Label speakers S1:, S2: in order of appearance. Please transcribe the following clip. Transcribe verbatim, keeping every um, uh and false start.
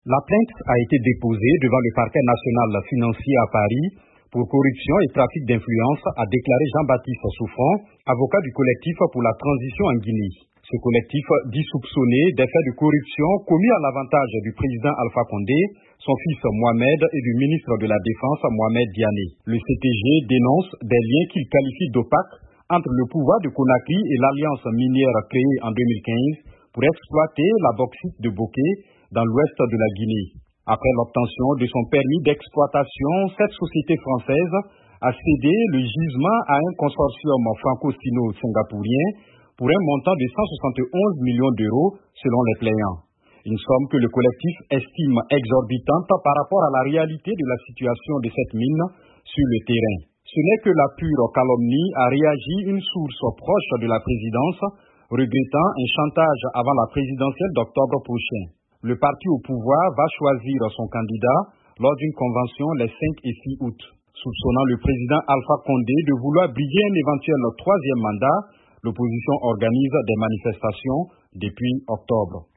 S1: La plainte a été déposée devant le parquet national financier à Paris pour corruption et trafic d'influence, a déclaré Jean-Baptiste Souffrant, avocat du collectif pour la transition en Guinée. Ce collectif dit soupçonné des faits de corruption commis à l'avantage du président Alpha Condé, son fils Mohamed et du ministre de la Défense Mohamed Diané. Le C T G dénonce des liens qu'il qualifie d'opaques entre le pouvoir de Conakry et l'alliance minière créée en deux mille quinze pour exploiter la bauxite de Bokeh dans l'ouest de la Guinée. Après l'obtention de son permis d'exploitation, cette société française a cédé le gisement à un consortium franco-sino-singapourien pour un montant de cent soixante et onze millions d'euros selon les plaignants. Une somme que le collectif estime exorbitante par rapport à la réalité de la situation de cette mine sur le terrain. Ce n'est que la pure calomnie, a réagi une source proche de la présidence, regrettant un chantage avant la présidentielle d'octobre prochain. Le parti au pouvoir va choisir son candidat lors d'une convention les cinq et six août. Soupçonnant le président Alpha Condé de vouloir briguer un éventuel troisième mandat, l'opposition organise des manifestations depuis octobre.